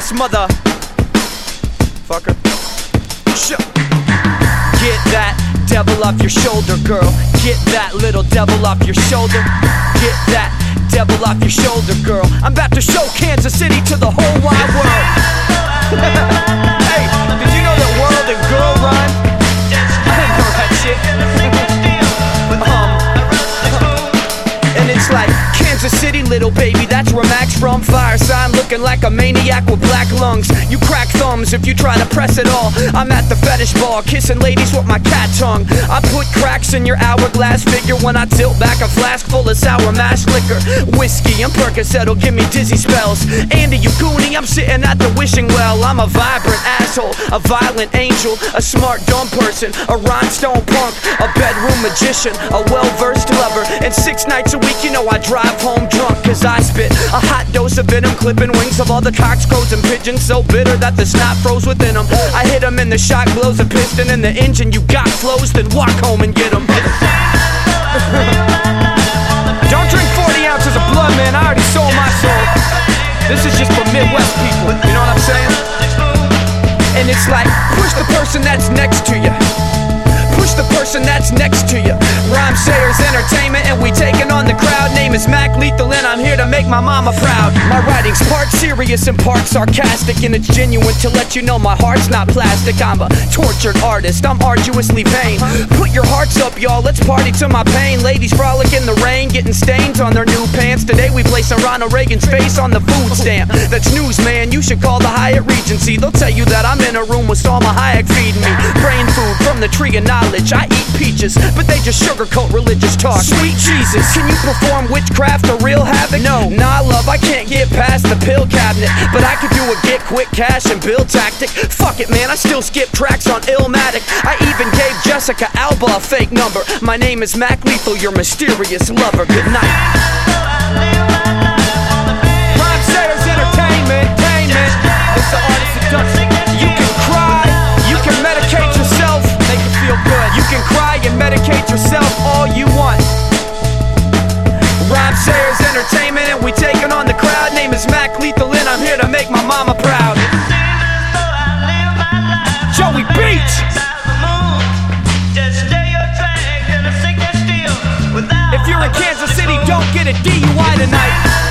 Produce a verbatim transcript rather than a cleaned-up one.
ass mother fucker. Sh- Get that devil off your shoulder, girl. Get that little devil off your shoulder. Get that devil off your shoulder, girl. I'm about to show Kansas City to the whole wide world. Hey, did you know that world and girl rhyme? I didn't know that shit. um, and it's like Kansas City, little baby, that's where Max from. Fire sign looking like a maniac with black lungs. You crack thumbs if you try to press it all. I'm at the fetish bar, kissing ladies with my cat tongue. I put cracks in your hourglass figure when I tilt back a flask full of sour mash liquor. Whiskey and Percocet will give me dizzy spells. Andy, you goonie, I'm sitting at the wishing well. I'm a vibrant asshole, a violent angel, a smart dumb person, a rhinestone punk, a bedroom magician, a well-versed lover. And six nights a week, you know I drive home drunk, cause I spit a hot dose of venom, clipping wings of all the coxcrows and pigeons, so bitter that the snot froze within them. I hit them and the shot blows a piston in the engine. You got flows, then walk home and get them. Don't drink forty ounces of blood, man, I already sold my soul. This is just for Midwest people, you know what I'm saying? And it's like, push the person that's next to you. Push the person that's next to you. Rhymesayers Entertainment, and we taking on the crowd. Name is Mac Lethal, and I'm here to make my mama proud. My writing's part serious and part sarcastic, and it's genuine to let you know my heart's not plastic. I'm a tortured artist, I'm arduously vain. Put your hearts up, y'all, let's party to my pain. Ladies frolic in the rain, getting stains on their new pants. Today we placing Ronald Reagan's face on the food stamp. That's news, man, you should call the Hyatt Regency. They'll tell you that I'm in a room with Salma Hayek feeding me brain food from the tree of knowledge. I eat peaches, but they just sugarcoat religious talk. Sweet Jesus, can you perform witchcraft or real havoc? No, nah love, I can't get past the pill cabinet, but I could do a get quick cash and bill tactic. Fuck it, man, I still skip tracks on Illmatic. I even gave Jessica Alba a fake number. My name is Mac Lethal, your mysterious lover. Good night. Rhymesayers Entertainment, entertainment. It's the artist seduction. You can cry, you can medicate yourself, make it feel good. You can cry and medicate yourself all you want. Rhymesayers Entertainment, and we taking on the crowd. Name is Mac Lethal, and I'm here to make my mama proud. Joey Beats. If you're in Kansas City, don't get a D U I tonight.